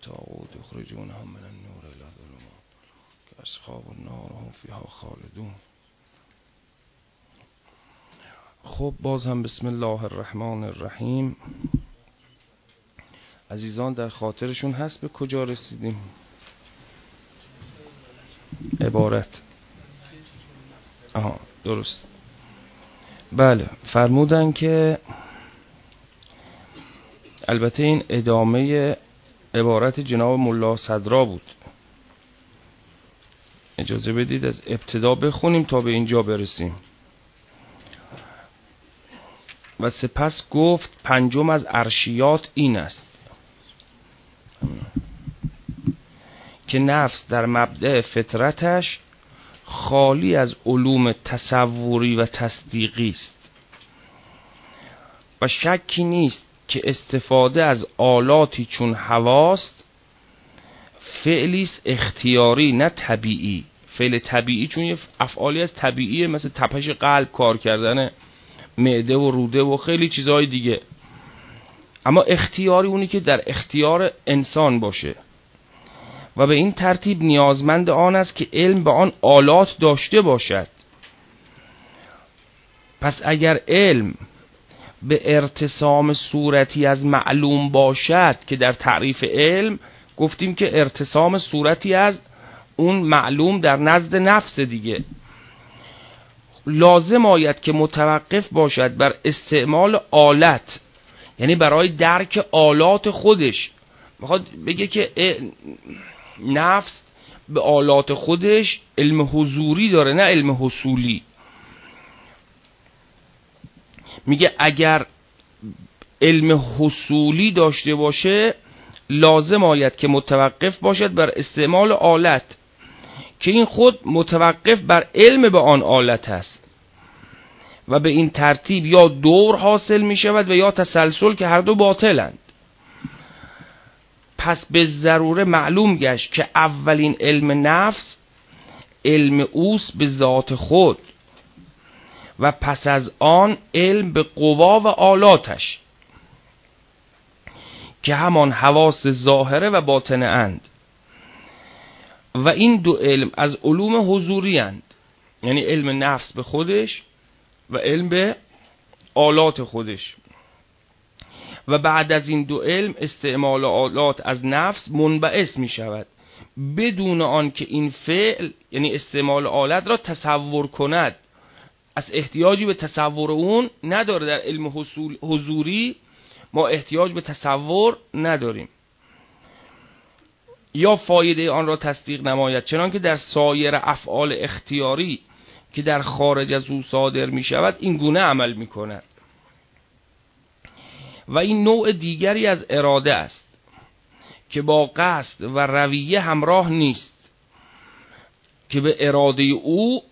طاغوت یخرجونهم من النور الی الظلمات که اصحاب النار هم فیها خالدون. خب باز هم بسم الله الرحمن الرحیم. عزیزان در خاطرشون هست به کجا رسیدیم؟ عبارت درست. بله فرمودن که البته این ادامه عبارت جناب ملا صدرا بود، اجازه بدید از ابتدا بخونیم تا به اینجا برسیم. و سپس گفت پنجم از ارشیات این است که نفس در مبدأ فطرتش خالی از علوم تصوری و تصدیقی است و شکی نیست که استفاده از آلاتی چون حواست فعلی است اختیاری نه طبیعی. فعل طبیعی چون یه افعالی از طبیعیه، مثل تپش قلب، کار کردن معده و روده و خیلی چیزهای دیگه. اما اختیاری اونی که در اختیار انسان باشه و به این ترتیب نیازمند آن است که علم به آن آلات داشته باشد. پس اگر علم به ارتسام صورتی از معلوم باشد، که در تعریف علم گفتیم که ارتسام صورتی از اون معلوم در نزد نفس دیگه، لازم آید که متوقف باشد بر استعمال آلت، یعنی برای درک آلات خودش. میخواد بگه که نفس به آلات خودش علم حضوری داره نه علم حصولی. میگه اگر علم حصولی داشته باشه لازم آید که متوقف باشد بر استعمال آلت، که این خود متوقف بر علم به آن آلت است و به این ترتیب یا دور حاصل می شود و یا تسلسل، که هر دو باطلند. پس به ضروره معلوم گشت که اولین علم نفس علم اوست به ذات خود و پس از آن علم به قوا و آلاتش که همان حواس ظاهره و باطنه اند. و این دو علم از علوم حضوری اند، یعنی علم نفس به خودش و علم به آلات خودش. و بعد از این دو علم استعمال آلات از نفس منبعث می شود بدون آن که این فعل، یعنی استعمال آلت، را تصور کند. از احتیاجی به تصور اون نداره. در علم حضوری ما احتیاج به تصور نداریم. یا فایده آن را تصدیق نماید، چنانکه در سایر افعال اختیاری که در خارج از او صادر می شود این گونه عمل می کند. و این نوع دیگری از اراده است که با قصد و رویه همراه نیست، که به اراده او،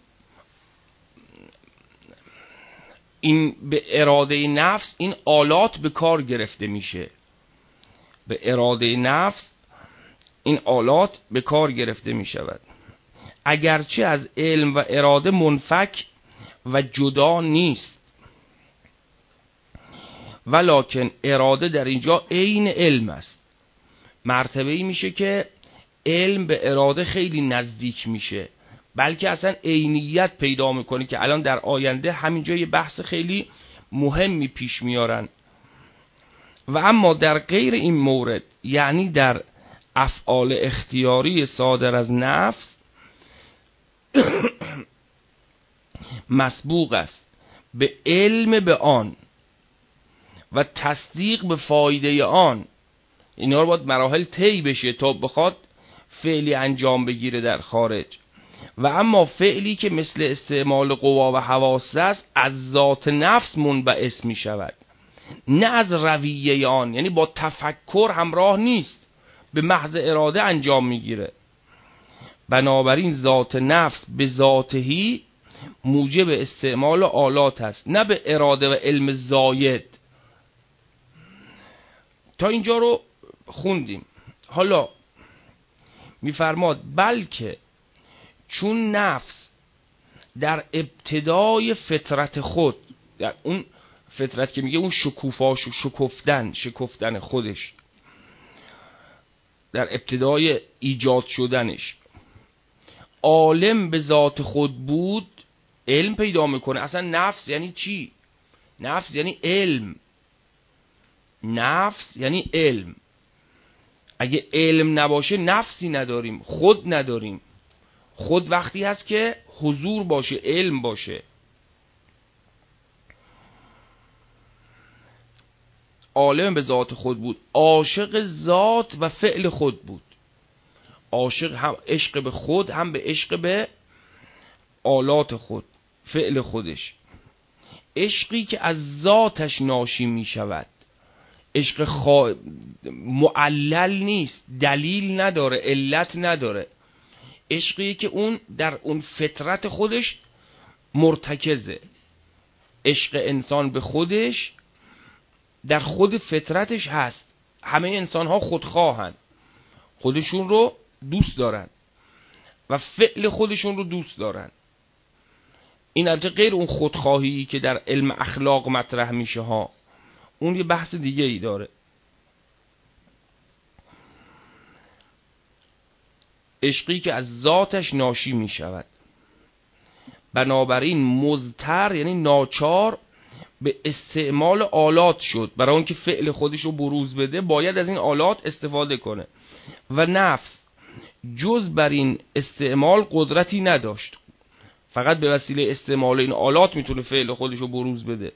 این به اراده نفس این آلات به کار گرفته میشه. به اراده نفس این آلات به کار گرفته می شود، اگرچه از علم و اراده منفک و جدا نیست، ولکن اراده در اینجا عین علم است. مرتبه‌ای میشه که علم به اراده خیلی نزدیک میشه، بلکه اصلا عینیت پیدا میکنه، که الان در آینده همینجا یه بحث خیلی مهمی پیش میارن. و اما در غیر این مورد، یعنی در افعال اختیاری صادر از نفس، مسبوق است به علم به آن و تصدیق به فایده آن. اینا رو باید مراحل طی بشه تا بخواد فعلی انجام بگیره در خارج. و اما فعلی که مثل استعمال قوا و حواس است از ذات نفس منبعث می شود، نه از رویه آن، یعنی با تفکر همراه نیست، به محض اراده انجام میگیره. بنابراین ذات نفس به ذاتهی موجب استعمال آلات است، نه به اراده و علم زاید. تا اینجا رو خوندیم. حالا میفرماد بلکه چون نفس در ابتدای فطرت خود، در اون فطرت که میگه اون شکفتن خودش، در ابتدای ایجاد شدنش عالم به ذات خود بود، علم پیدا میکنه. اصلا نفس یعنی چی؟ نفس یعنی علم. نفس یعنی علم. اگه علم نباشه نفسی نداریم، خود نداریم. خود وقتی هست که حضور باشه، علم باشه. عالم به ذات خود بود، عاشق ذات و فعل خود بود. عاشق هم عشق به خود، هم به عشق به آلات خود، فعل خودش. عشقی که از ذاتش ناشی می شود. عشق معلل نیست، دلیل نداره، علت نداره. عشقی که اون در اون فطرت خودش مرتکزه. عشق انسان به خودش در خود فطرتش هست. همه انسان ها خودخواهن، خودشون رو دوست دارن و فعل خودشون رو دوست دارن. این البته غیر اون خودخواهی که در علم اخلاق مطرح میشه ها، اون یه بحث دیگه ای داره. عشقی که از ذاتش ناشی می شود. بنابراین مضطر یعنی ناچار به استعمال آلات شد. برای اون که فعل خودش رو بروز بده باید از این آلات استفاده کنه و نفس جز بر این استعمال قدرتی نداشت. فقط به وسیله استعمال این آلات میتونه فعل خودش رو بروز بده.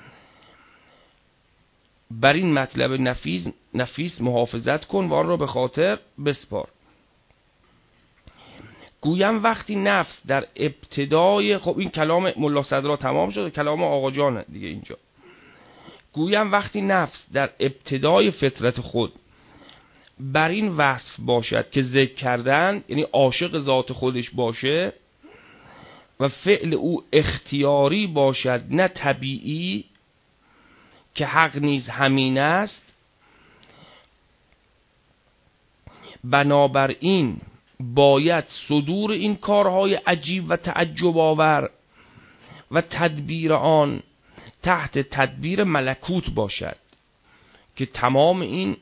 بر این مطلب نفیس محافظت کن و آن را به خاطر بسپار. گویم وقتی نفس در ابتدای، خب این کلام ملا صدرا تمام شد، کلام آقا جان دیگه اینجا. گویم وقتی نفس در ابتدای فطرت خود بر این وصف باشد که ذکر کردن، یعنی عاشق ذات خودش باشه و فعل او اختیاری باشد نه طبیعی، که حق نیز همین است، بنابراین باید صدور این کارهای عجیب و تعجب آور و تدبیر آن تحت تدبیر ملکوت باشد، که تمام این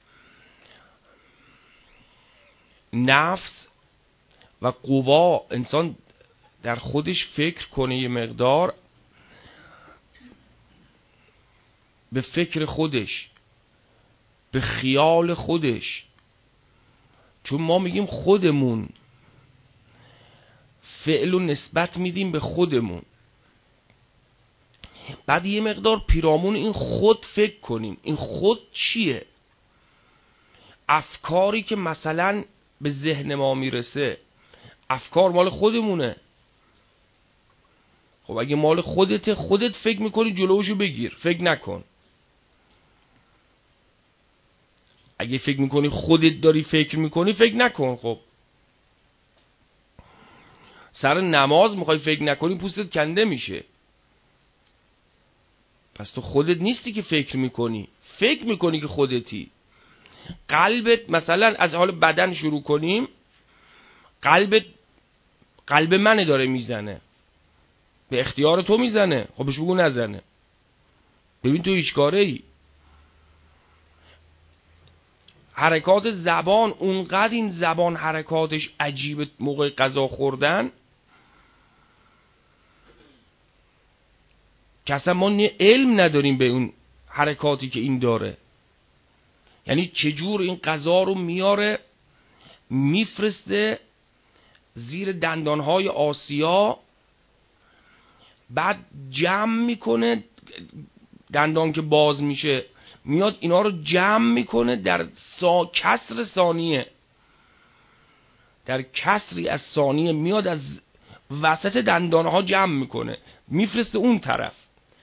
نفس و قوا انسان در خودش فکر کنه یه مقدار، به فکر خودش، به خیال خودش. چون ما میگیم خودمون، فعل و نسبت میدیم به خودمون. بعد یه مقدار پیرامون این خود فکر کنیم. این خود چیه؟ افکاری که مثلا به ذهن ما میرسه، افکار مال خودمونه. خب اگه مال خودت، خودت فکر میکنی جلوشو بگیر، فکر نکن. اگه فکر میکنی خودت داری فکر میکنی، فکر نکن. خب سر نماز میخوای فکر نکنی، پوستت کنده میشه. پس تو خودت نیستی که فکر میکنی، فکر میکنی که خودتی. قلبت مثلا، از حال بدن شروع کنیم، قلب منه داره میزنه، به اختیار تو میزنه. خب بهش بگو نزنه. ببین تو هیچ کاره ای. حرکات زبان، اونقدر این زبان حرکاتش عجیب موقع غذا خوردن که اصلا ما علم نداریم به اون حرکاتی که این داره. یعنی چجور این غذا رو میاره میفرسته زیر دندانهای آسیا، بعد جمع میکنه، دندان که باز میشه میاد اینا رو جمع میکنه در کسر ثانیه، در کسری از ثانیه میاد از وسط دندانها جمع میکنه میفرسته اون طرف.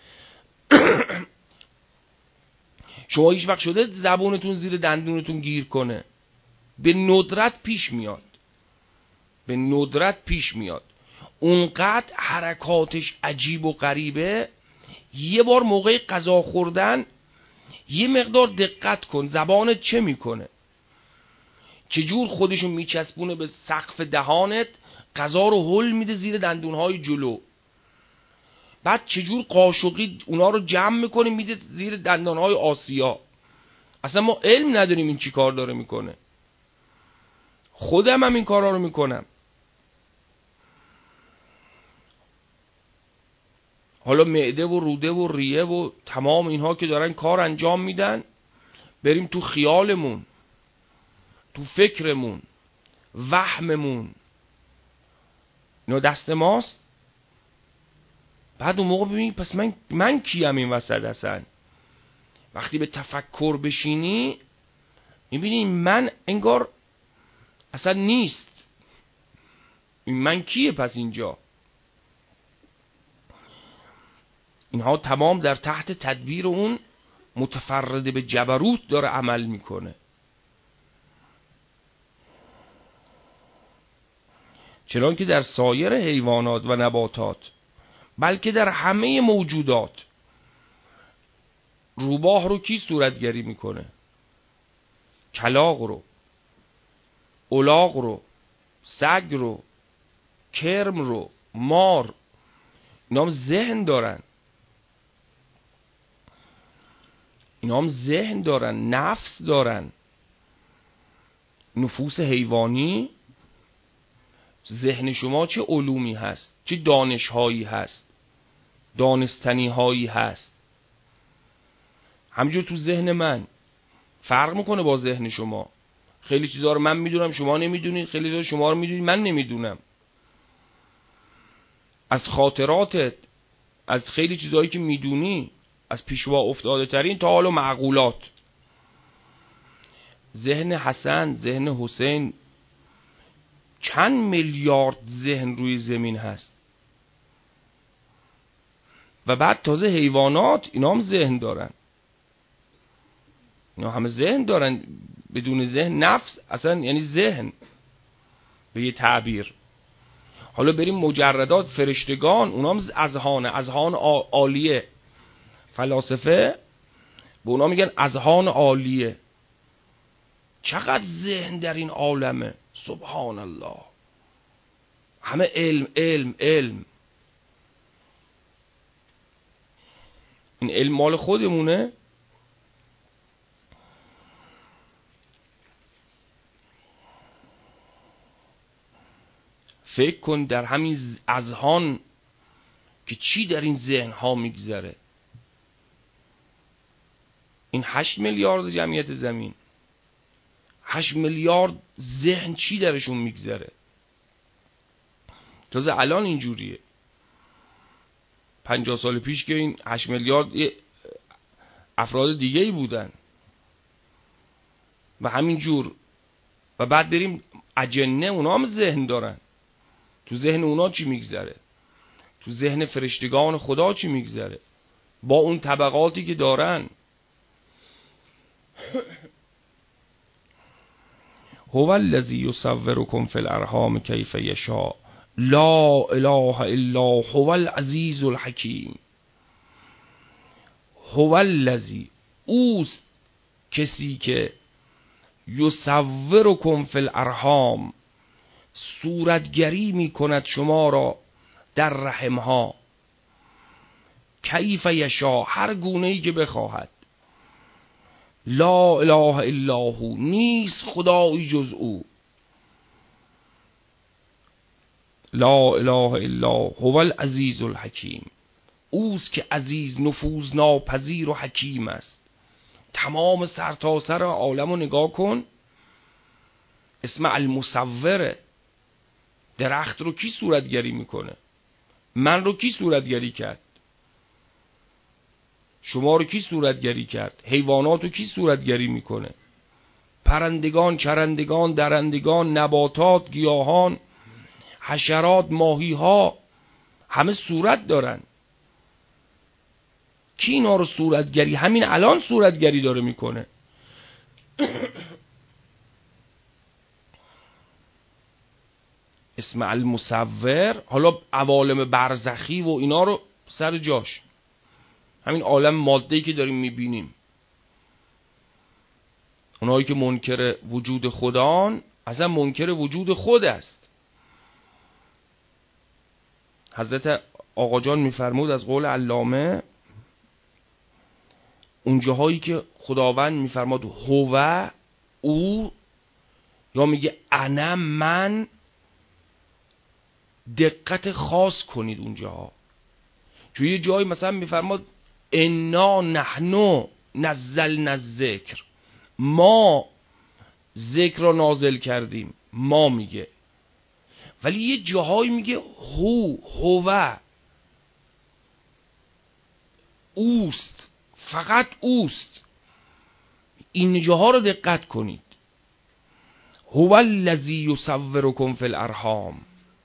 شما هیچ وقت شده زبونتون زیر دندونتون گیر کنه؟ به ندرت پیش میاد، به ندرت پیش میاد. اونقدر حرکاتش عجیب و غریبه. یه بار موقع غذا خوردن یه مقدار دقت کن زبانت چه میکنه، چجور خودشو میچسبونه به سقف دهانت، غذا رو هل میده زیر دندونهای جلو، بعد چجور قاشقی اونا رو جمع میکنه میده زیر دندانهای آسیا. اصلا ما علم نداریم این چی کار داره میکنه. خودم هم این کارا رو میکنم. حالا معده و روده و ریه و تمام اینها که دارن کار انجام میدن، بریم تو خیالمون، تو فکرمون، وهممون، اینا دست ماست. بعد اون موقع ببینی پس من کیم این وسط اصلا؟ وقتی به تفکر بشینی میبینی من انگار اصلا نیست. من کیه پس اینجا؟ اینها تمام در تحت تدبیر اون متفرد به جبروت داره عمل میکنه. چنان که در سایر حیوانات و نباتات، بلکه در همه موجودات، روباه رو کی صورتگری میکنه؟ کلاغ رو، الاغ رو، سگ رو، کرم رو، مار، اینا هم ذهن دارن. اینا هم ذهن دارن، نفس دارن. نفوس حیوانی، ذهن شما چه علومی هست، چه دانشهایی هست، دانستنی هایی هست. همینجور تو ذهن من فرق میکنه با ذهن شما. خیلی چیزا رو من میدونم شما نمیدونید، خیلی چیزا شما رو میدونید من نمیدونم. از خاطراتت، از خیلی چیزایی که میدونی، از پیشوا افتاده ترین تا حالا معقولات. ذهن حسن، ذهن حسین، چند میلیارد ذهن روی زمین هست. و بعد تازه حیوانات، اینا هم ذهن دارن. اینا همه ذهن دارن. بدون ذهن نفس اصلا یعنی ذهن به یه تعبیر. حالا بریم مجردات، فرشتگان، اونا هم اذهان عالیه. فلاسفه به اونا میگن اذهان عالیه. چقدر ذهن در این عالمه، سبحان الله. همه علم علم علم. این علم مال خودمونه. فکر کن در همین اذهان که چی در این ذهن ها میگذره. این 8 میلیارد جمعیت زمین، 8 میلیارد ذهن چی درشون میگذره. تازه الان اینجوریه. 50 سال پیش که این 8 میلیارد افراد دیگه ای بودن و همین جور. و بعد بریم اجنه، اونا هم ذهن دارن. تو ذهن اونا چی میگذره؟ تو ذهن فرشتگان خدا چی میگذره؟ با اون طبقاتی که دارن. هو الذی یصورکم فی الارحام کیف یشاء لا اله الا هو العزیز الحکیم. هو الذی، اوست کسی که یصورکم فی الارحام، صورتگری می کند شما را در رحمها، کیف یشاء، هر گونه‌ای که بخواهد. لا اله الا هو، نیست خدایی جز او. لا اله الا هو العزیز الحکیم، اوست که عزیز، نفوذ ناپذیر و حکیم است. تمام سرتاسر عالم رو نگاه کن. اسم المصوره. درخت رو کی صورتگری میکنه؟ من رو کی صورتگری کرد؟ شما رو کی صورتگری کرد؟ حیوانات رو کی صورتگری میکنه؟ پرندگان، چرندگان، درندگان، نباتات، گیاهان، حشرات، ماهی ها، همه صورت دارن. کی اینا رو صورتگری، همین الان صورتگری داره میکنه؟ اسم المصور. حالا عوالم برزخی و اینا رو سر جاش، همین عالم ماده‌ای که داریم میبینیم، اونایی که منکر وجود خدان اصلا منکر وجود خود است. حضرت آقا جان میفرمود از قول علامه، اون جاهایی که خداوند میفرماد هو، او یا میگه انا من. دقت خاص کنید اونجا، چون یه جایی مثلا میفرماد انا نحنو نزلنا الذکر، ما ذکر را نازل کردیم، ما میگه. ولی یه جاهایی میگه هو اوست، فقط اوست. این جاها رو دقت کنید. هو الذی یصورکم فی الارحام.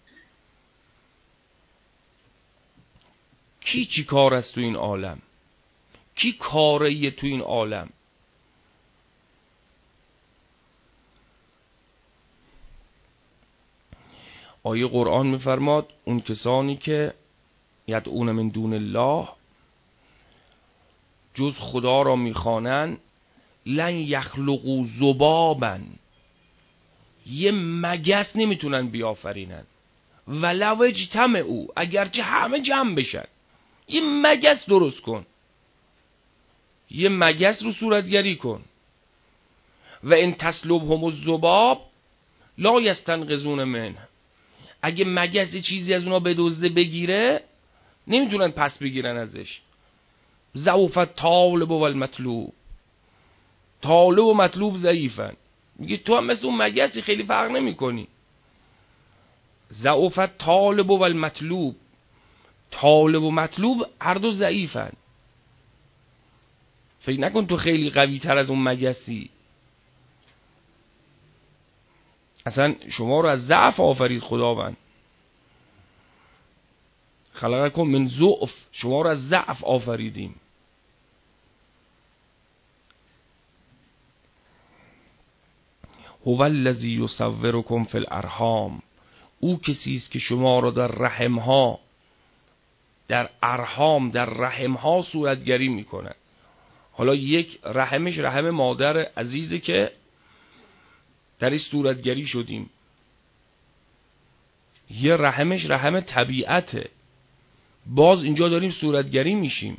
کی چی کار است تو این عالم؟ کی کاریه تو این عالم؟ آیه قرآن میفرماد اون کسانی که یدعون من دون الله، جز خدا را میخوانن، لن یخلقوا ذبابا، یه مگس نمیتونن بیافرینن، ولو اجتمعوا، اگرچه همه جمع بشن. یه مگس درست کن، یه مگس رو صورتگری کن. و ان تسلبهم الذباب لا یستنقذون منه، اگه مگس چیزی از اونا بدزده بگیره نمیتونن پس بگیرن ازش. ضعف الطالب والمطلوب، طالب و مطلوب ضعیفن. میگه تو هم مثل اون مگسی، خیلی فرق نمی کنی. ضعف الطالب والمطلوب، طالب و مطلوب هر دو ضعیفن. فکر نکن تو خیلی قوی تر از اون مگسی. اصلا شما رو از ضعف آفرید خداوند. خلقکم من ضعف، شما رو از ضعف آفریدیم. هو الذی یصورکم فی الارحام، او کسی است که شما را در رحمها، در ارحام، در رحمها صورتگری میکنه. حالا یک رحمش رحم مادر عزیزه که درش صورتگری شدیم، یه رحمش رحم طبیعته، باز اینجا داریم صورتگری میشیم.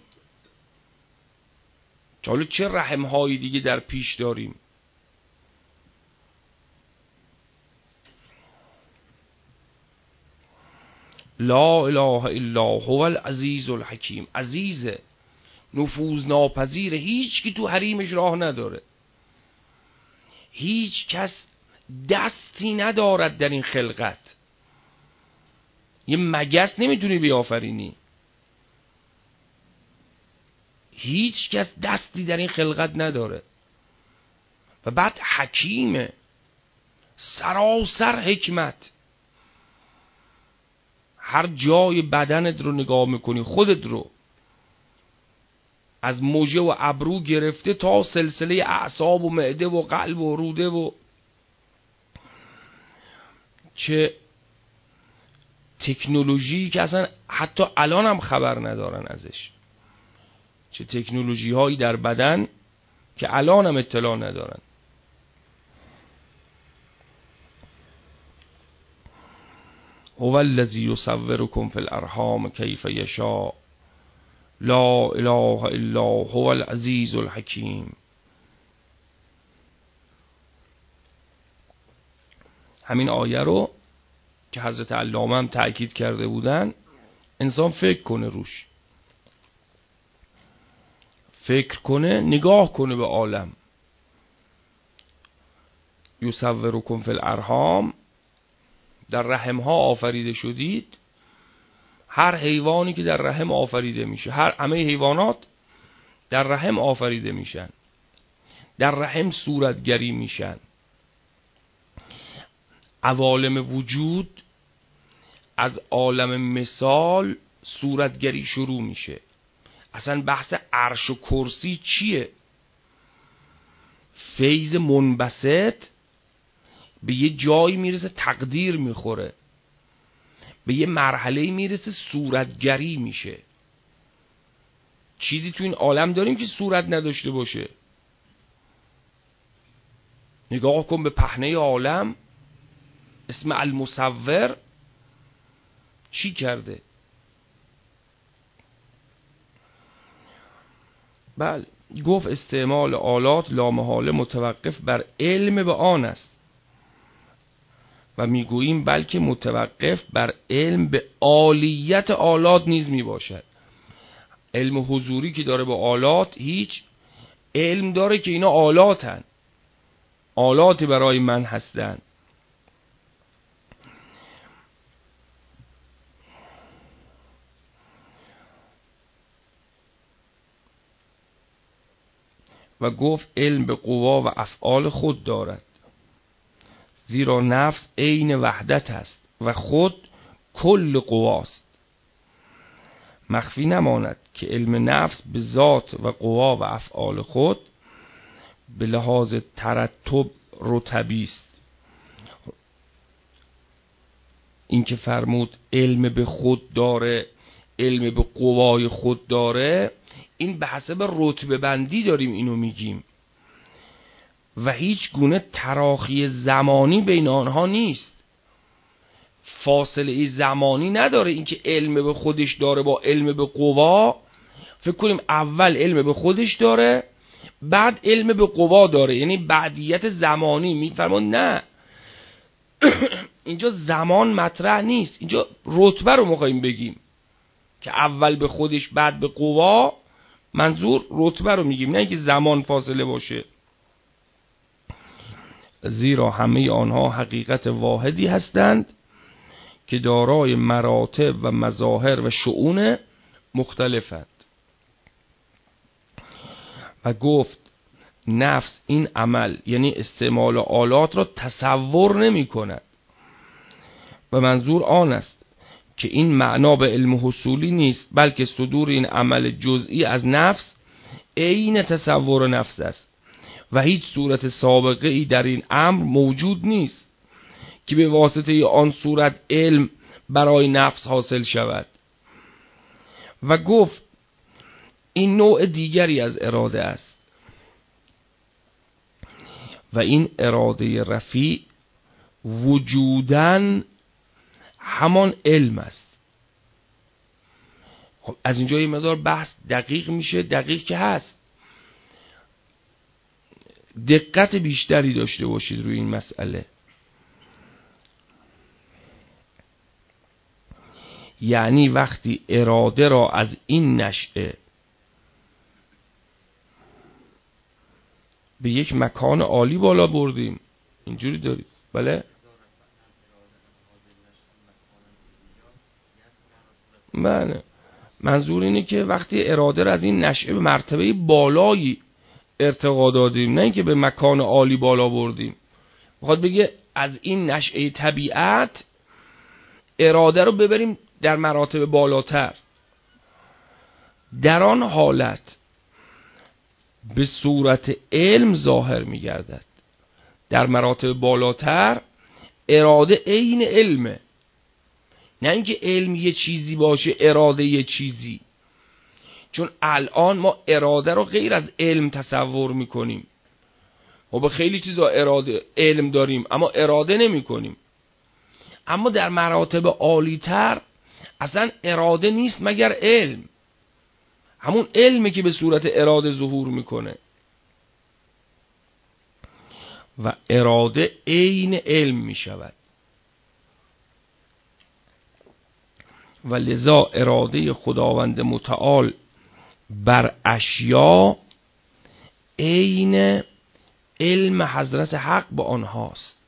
حالا چه رحمهایی دیگه در پیش داریم؟ لا اله الا هو العزیز الحکیم. عزیزه، نفوذ ناپذیره، هیچ کی تو حریمش راه نداره، هیچ کس دستی ندارد در این خلقت. یه مگس نمیتونی بیافرینی، هیچ کس دستی در این خلقت نداره. و بعد حکیمه، سراسر حکمت. هر جای بدنت رو نگاه میکنی، خودت رو، از مژه و ابرو گرفته تا سلسله اعصاب و معده و قلب و روده و چه تکنولوژی که اصلا حتی الان هم خبر ندارن ازش، چه تکنولوژی هایی در بدن که الان هم اطلاع ندارن. هو الذی یصورکم فی الارحام کیف یشاء لا اله الا هو العزیز الحکیم. همین آیه رو که حضرت علامه هم تأکید کرده بودن، انسان فکر کنه روش، فکر کنه، نگاه کنه به عالم. یصورکم فی الارحام، در رحم ها آفریده شدید. هر حیوانی که در رحم آفریده میشه، همه حیوانات در رحم آفریده میشن، در رحم صورتگری میشن. عوالم وجود از عالم مثال صورتگری شروع میشه. اصلا بحث عرش و کرسی چیه؟ فیض منبسط به یه جایی میرسه تقدیر میخوره، به یه مرحله میرسه صورتگری میشه. چیزی تو این عالم داریم که صورت نداشته باشه؟ نگاه کن به پهنه عالم، اسم المصور چی کرده؟ بله، گفت استعمال آلات لامحاله متوقف بر علم به آن است. و میگوییم بلکه متوقف بر علم به عالیت آلات نیز میباشد. علم حضوری که داره با آلات، هیچ علم داره که اینا آلاتن، آلات برای من هستن. و گفت علم به قوا و افعال خود دارد، زیرا نفس عین وحدت است و خود کل قواست. مخفی نماند که علم نفس به ذات و قوا و افعال خود به لحاظ ترتب رتبی است. این که فرمود علم به خود داره، علم به قوای خود داره، این به حسب رتبه بندی داریم اینو میگیم و هیچ گونه تراخی زمانی بین آنها نیست، فاصله زمانی نداره. اینکه علم به خودش داره با علم به قوا، فکر کنیم اول علم به خودش داره بعد علم به قوا داره، یعنی بعدیت زمانی. میفرمان نه اینجا زمان مطرح نیست، اینجا رتبه رو میخوایم بگیم که اول به خودش بعد به قوا، منظور رتبه رو میگیم، نه اینکه زمان فاصله باشه. زیرا همه آنها حقیقت واحدی هستند که دارای مراتب و مظاهر و شؤون مختلفند. و گفت نفس این عمل یعنی استعمال آلات را تصور نمی کند و منظور آن است که این معنا به علم حصولی نیست، بلکه صدور این عمل جزئی از نفس عین تصور نفس است و هیچ صورت سابقه ای در این امر موجود نیست که به واسطه آن صورت علم برای نفس حاصل شود. و گفت این نوع دیگری از اراده است و این اراده رفیع وجوداً همان علم است. خب از اینجا یه مقدار بحث دقیق میشه، دقیق که هست، دقت بیشتری داشته باشید روی این مسئله. یعنی وقتی اراده را از این نشأه به یک مکان عالی بالا بردیم، اینجوری دارید بله؟ بله، منظور اینه که وقتی اراده را از این نشأه به مرتبه بالایی ارتقا دادیم، نه اینکه به مکان عالی بالا بردیم. میخواد بگه از این نشأه طبیعت اراده رو ببریم در مراتب بالاتر. در آن حالت به صورت علم ظاهر میگردد. در مراتب بالاتر اراده عین علمه، نه اینکه علم یه چیزی باشه اراده یه چیزی. چون الان ما اراده رو غیر از علم تصور میکنیم. ما به خیلی چیزا اراده علم داریم اما اراده نمی کنیم. اما در مراتب عالی تر اصلا اراده نیست مگر علم، همون علمی که به صورت اراده ظهور میکنه و اراده عین علم میشود. و لذا اراده خداوند متعال بر اشیا عین علم حضرت حق با آنهاست.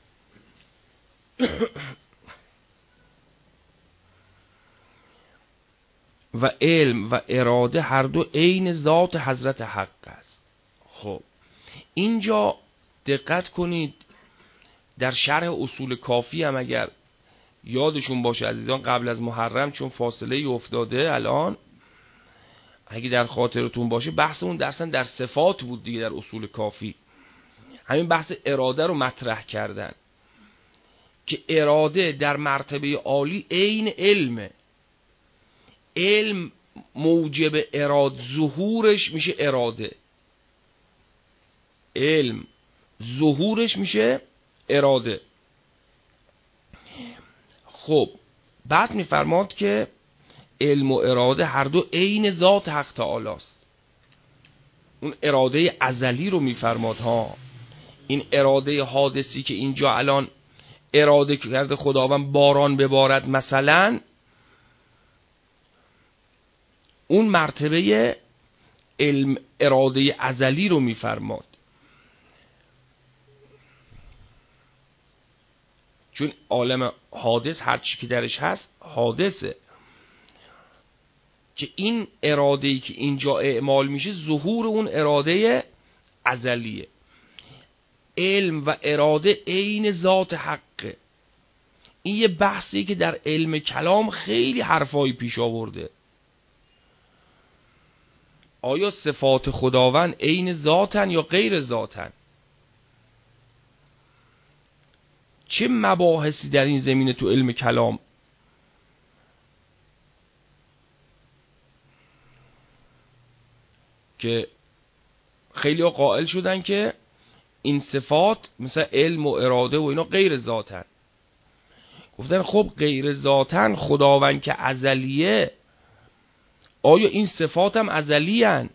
و علم و اراده هر دو عین ذات حضرت حق است. خب اینجا دقت کنید، در شرح اصول کافی هم اگر یادشون باشه عزیزان قبل از محرم، چون فاصله افتاده الان، اگه در خاطرتون باشه بحث اون درستن در صفات بود دیگه، در اصول کافی همین بحث اراده رو مطرح کردن که اراده در مرتبه عالی عین علمه. علم موجب اراده ظهورش میشه اراده، علم ظهورش میشه اراده. خب بعد میفرماد که علم و اراده هر دو عین ذات حق تعالی است. اون اراده ازلی رو میفرماد ها. این اراده حادثی که اینجا الان اراده کرده خداوند باران ببارد مثلا، اون مرتبه علم اراده ازلی رو میفرماد. چون عالم حادث هر چی که درش هست حادثه، که این اراده‌ای که اینجا اعمال میشه ظهور اون اراده ازلیه. علم و اراده عین ذات حقه. این یه بحثی که در علم کلام خیلی حرفایی پیش آورده. آیا صفات خداوند عین ذاتن یا غیر ذاتن؟ چه مباحثی در این زمینه تو علم کلام که خیلی ها قائل شدن که این صفات مثل علم و اراده و اینا غیر ذاتن. گفتن خب غیر ذاتن، خداوند که ازلیه، آیا این صفات هم ازلی هن؟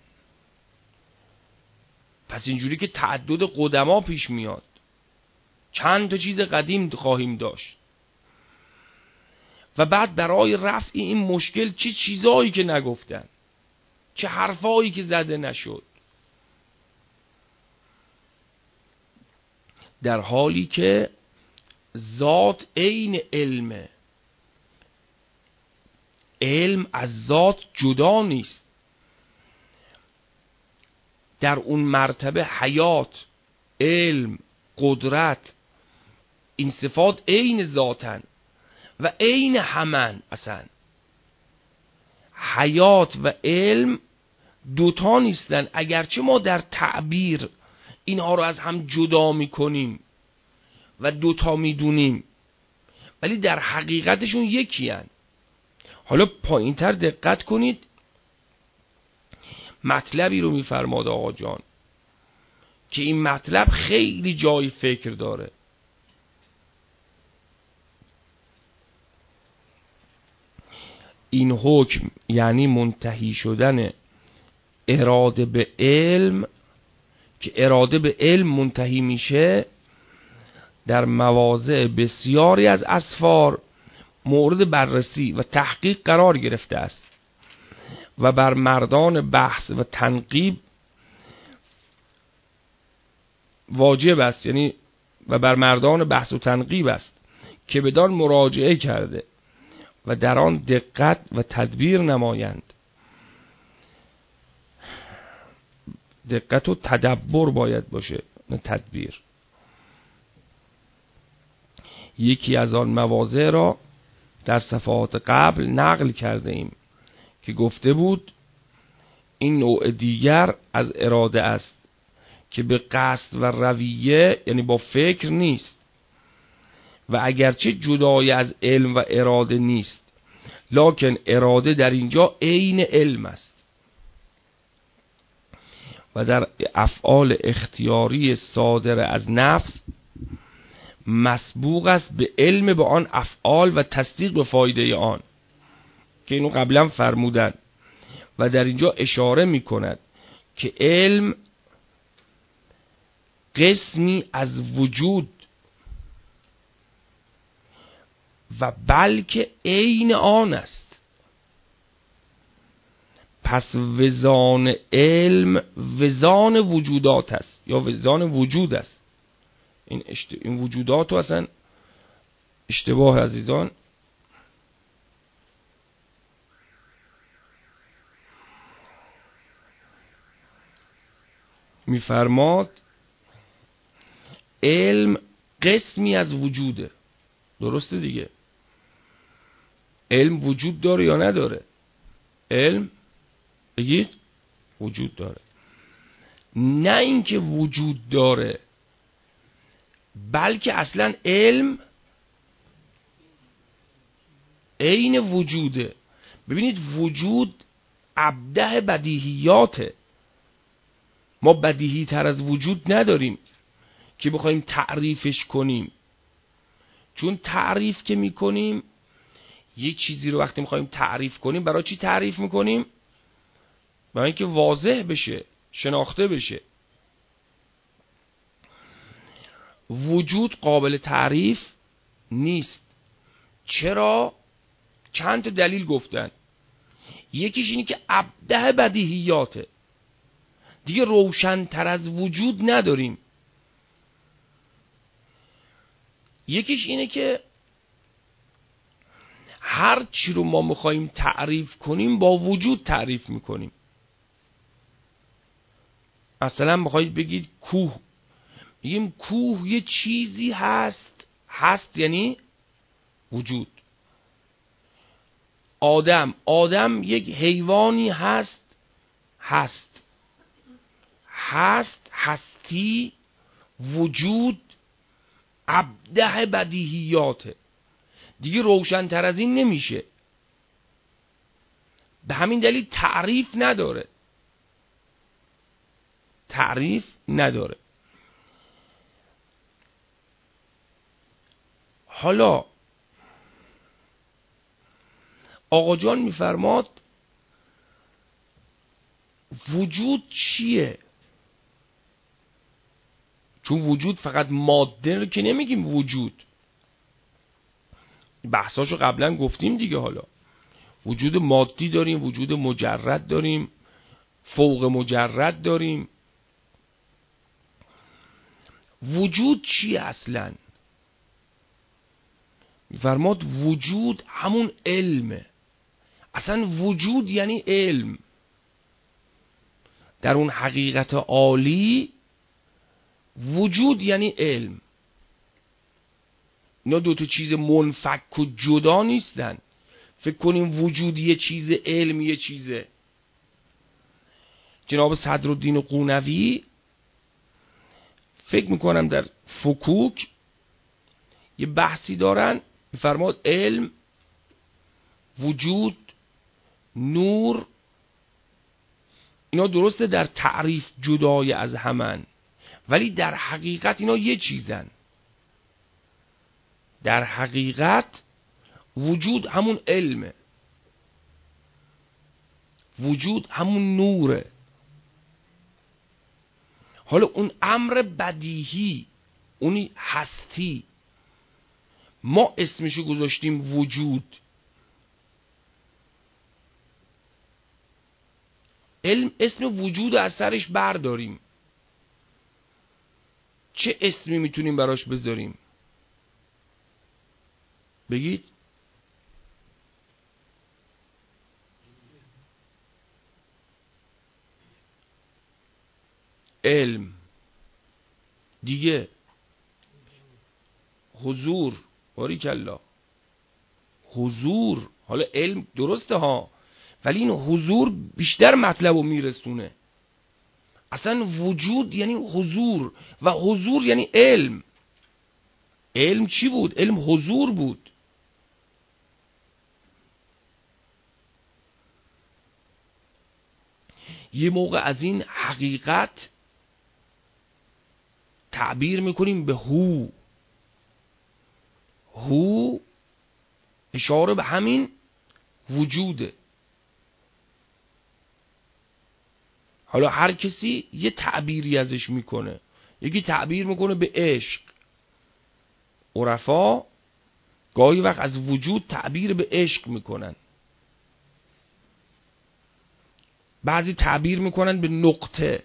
پس اینجوری که تعدد قدما پیش میاد، چند تا چیز قدیم خواهیم داشت. و بعد برای رفع این مشکل چه چیزایی که نگفتن، چه حرفایی که زده نشد، در حالی که ذات عین علمه. علم از ذات جدا نیست. در اون مرتبه حیات، علم، قدرت، این صفات عین ذاتن و عین همن. اصلا حیات و علم دوتا نیستن، اگرچه ما در تعبیر اینها رو از هم جدا میکنیم و دوتا میدونیم، ولی در حقیقتشون یکی هن. حالا پایین تر دقت کنید، مطلبی رو میفرماد آقا جان که این مطلب خیلی جای فکر داره. این حکم یعنی منتهی شدن اراده به علم، که اراده به علم منتهی میشه، در مواضع بسیاری از اسفار مورد بررسی و تحقیق قرار گرفته است و بر مردان بحث و تنقیب واجب است، یعنی و بر مردان بحث و تنقیب است که بدان مراجعه کرده و در آن دقت و تدبیر نمایند. دقت و تدبر باید باشه، نه تدبیر. یکی از آن مواضع را در صفحات قبل نقل کرده ایم که گفته بود این نوع دیگر از اراده است که به قصد و رویه، یعنی با فکر نیست، و اگرچه جدای از علم و اراده نیست، لکن اراده در اینجا عین علم است و در افعال اختیاری صادر از نفس مسبوق است به علم به آن افعال و تصدیق به فایده آن، که اینو قبلا فرمودن. و در اینجا اشاره می کند که علم قسمی از وجود و بلکه عین آن است. پس وزان علم وزان وجودات است یا وزان وجود است. این وجودات رو اصلا اشتباه عزیزان. میفرماد علم قسمی از وجوده. درسته دیگه؟ علم وجود داره یا نداره؟ علم بگید وجود داره. نه اینکه وجود داره، بلکه اصلا علم عین وجوده. ببینید وجود ابدع بدیهیاته. ما بدیهی تر از وجود نداریم که بخوایم تعریفش کنیم. چون تعریف که میکنیم یه چیزی رو وقتی میخوایم تعریف کنیم، برای چی تعریف میکنیم؟ برای اینکه واضح بشه، شناخته بشه. وجود قابل تعریف نیست. چرا؟ چند تا دلیل گفتن. یکیش اینی که ابدع بدیهیاته، دیگه روشن‌تر از وجود نداریم. یکیش اینه که هر چی رو ما میخواییم تعریف کنیم با وجود تعریف میکنیم. مثلا میخواید بگید کوه، میگیم کوه یه چیزی هست. هست یعنی وجود. آدم یک حیوانی هست. هستی، وجود، ابدع بدیهیاته، دیگه روشن‌تر از این نمیشه. به همین دلیل تعریف نداره. حالا آقا جان میفرماد وجود چیه؟ چون وجود فقط ماده رو که نمیگیم وجود، بحثاشو قبلا گفتیم دیگه. حالا وجود مادی داریم، وجود مجرد داریم، فوق مجرد داریم. وجود چیه اصلا؟ میفرماد وجود همون علمه. اصلا وجود یعنی علم. در اون حقیقت عالی وجود یعنی علم. اینا دوتا چیز منفک و جدا نیستن. فکر کنیم وجود یه چیز، علم یه چیزه. جناب صدرالدین قونوی فکر میکنم در فکوک یه بحثی دارن، میفرماد علم، وجود، نور، اینا درسته در تعریف جدای از همن، ولی در حقیقت اینا یه چیزن. در حقیقت وجود همون علمه، وجود همون نوره. حالا اون امر بدیهی، اونی هستی، ما اسمشو گذاشتیم وجود. علم اسم وجود از سرش برداریم، چه اسمی میتونیم براش بذاریم؟ بگید. علم دیگه، حضور، باریکالله، حضور. حالا علم درسته ها، ولی این حضور بیشتر مطلب رو میرسونه. اصلا وجود یعنی حضور، و حضور یعنی علم. علم چی بود؟ علم حضور بود. یه موقع از این حقیقت تعبیر میکنیم به هو اشاره به همین وجوده. حالا هر کسی یه تعبیری ازش میکنه. یکی تعبیر میکنه به عشق. عرفا گاهی وقت از وجود تعبیر به عشق میکنن. بعضی تعبیر میکنن به نقطه.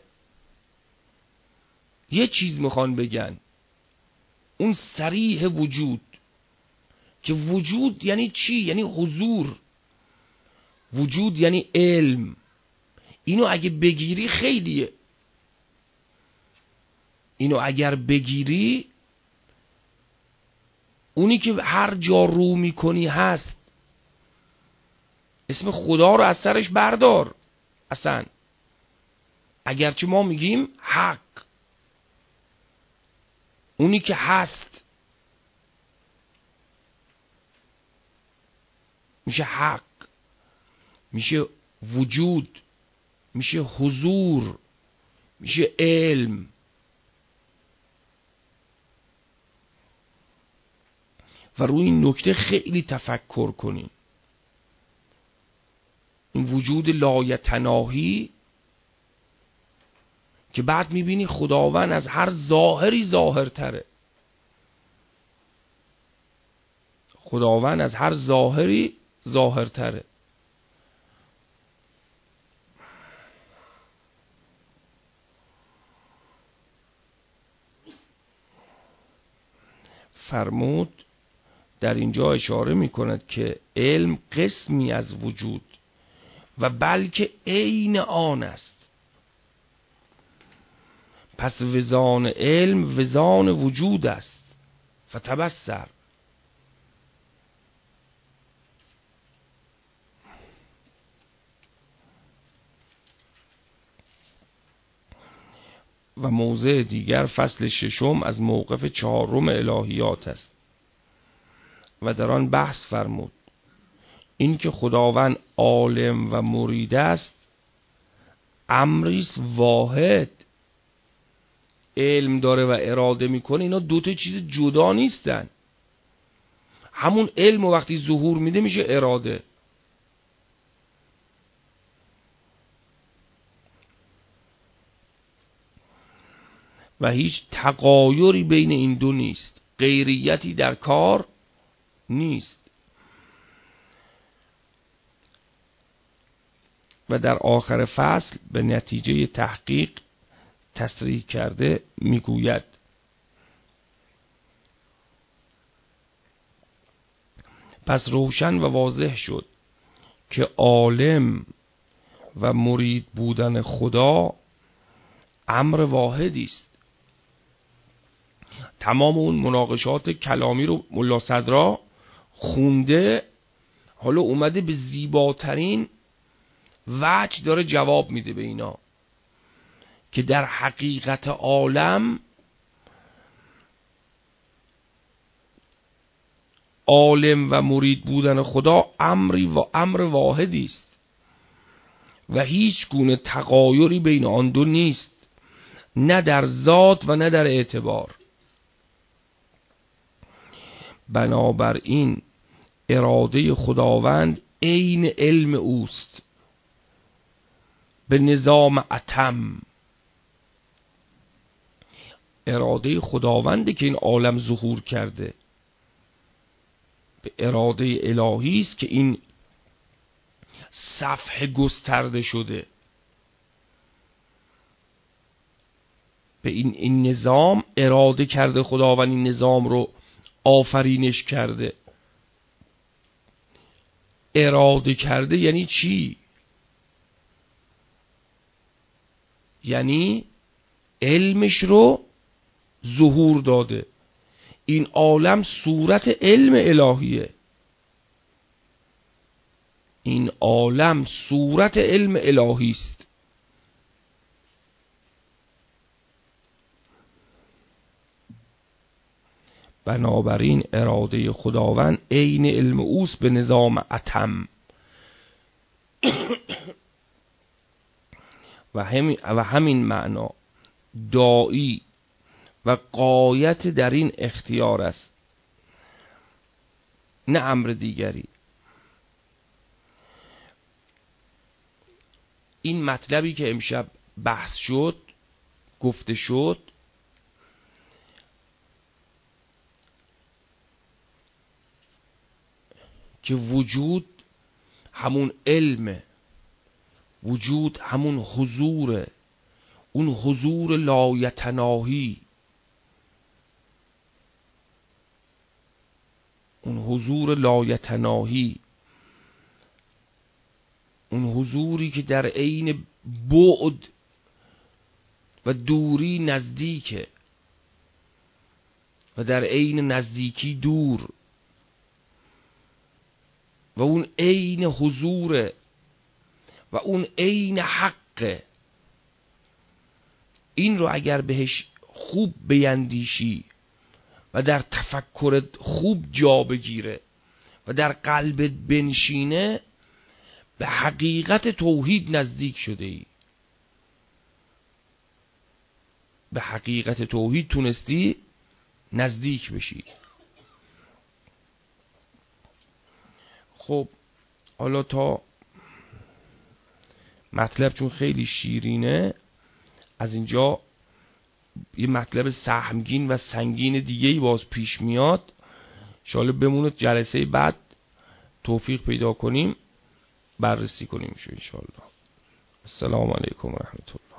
یه چیز میخوان بگن، اون صریح وجود، که وجود یعنی چی؟ یعنی حضور. وجود یعنی علم. اینو اگه بگیری خیلیه. اینو اگر بگیری، اونی که هر جا رو میکنی هست. اسم خدا رو از سرش بردار. اصلا اگرچه ما میگیم حق، اونی که هست میشه حق، میشه وجود، میشه حضور، میشه علم. و روی این نکته خیلی تفکر کنین. این وجود لایتناهی که بعد میبینی خداوند از هر ظاهری ظاهرتره. خداوند از هر ظاهری ظاهرتره. فرمود در اینجا اشاره می کند که علم قسمی از وجود و بلکه عین آن است. پس وزان علم وزان وجود است. فتبصر. و موضع دیگر فصل 6 از موقف 4 الهیات است و در آن بحث فرمود این که خداوند عالم و مرید است امریست واحد. علم داره و اراده میکنه، اینا دوتا چیز جدا نیستن. همون علم وقتی ظهور میده میشه اراده. و هیچ تغایری بین این دو نیست، غیریتی در کار نیست. و در آخر فصل به نتیجه تحقیق تصریح کرده میگوید پس روشن و واضح شد که عالم و مرید بودن خدا امر واحدی است. تمام اون مناقشات کلامی رو ملا صدرا خونده، حالا اومده به زیباترین وجه داره جواب میده به اینا که در حقیقت عالم عالم و مرید بودن خدا امر واحدی است و هیچ گونه تغایری بین آن دو نیست، نه در ذات و نه در اعتبار. بنابراین اراده خداوند عین علم اوست به نظام اتم. اراده خداونده که این عالم ظهور کرده، به اراده الهی است که این صفحه گسترده شده، به این نظام اراده کرده خداوند، این نظام رو آفرینش کرده. اراده کرده یعنی چی؟ یعنی علمش رو ظهور داده. این عالم صورت علم الهیه. این عالم صورت علم الهی است. بنابراین اراده خداوند عین علم اوست به نظام اتم و همین معنا داعی و غایت در این اختیار است، نه امر دیگری. این مطلبی که امشب بحث شد، گفته شد، که وجود همون علم، وجود همون حضوره، اون حضور لایتناهی، اون حضور لایتناهی، اون حضوری که در عین بعد و دوری نزدیکه و در عین نزدیکی دور، و اون عین حضوره و اون عین حقه. این رو اگر بهش خوب بیندیشی و در تفکرت خوب جا بگیره و در قلبت بنشینه، به حقیقت توحید نزدیک شده ای. به حقیقت توحید تونستی نزدیک بشی. خب حالا تا مطلب چون خیلی شیرینه، از اینجا یه مطلب سهمگین و سنگین دیگه‌ای باز پیش میاد. انشاءالله بمونه جلسه بعد توفیق پیدا کنیم بررسی کنیم انشاءالله. السلام علیکم و رحمت الله.